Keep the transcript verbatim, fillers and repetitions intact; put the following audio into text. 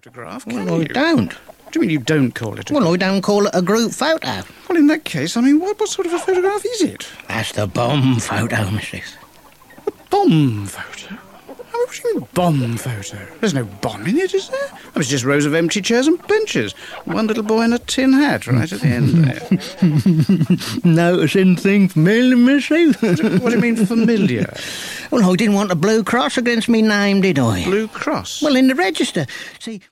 photograph, can Well, I you? don't. What do you mean you don't call it a Well, I don't call it a group photo. Well, in that case, I mean, what, what sort of a photograph is it? That's the bomb photo, missus. A bomb photo? I mean, what do you mean, bomb photo? There's no bomb in it, is there? I mean, it's just rows of empty chairs and benches. One little boy in a tin hat right at the end there. Notice anything familiar, missus? What do, what do you mean, familiar? Well, I didn't want a blue cross against me name, did I? Blue Cross? Well, in the register. See...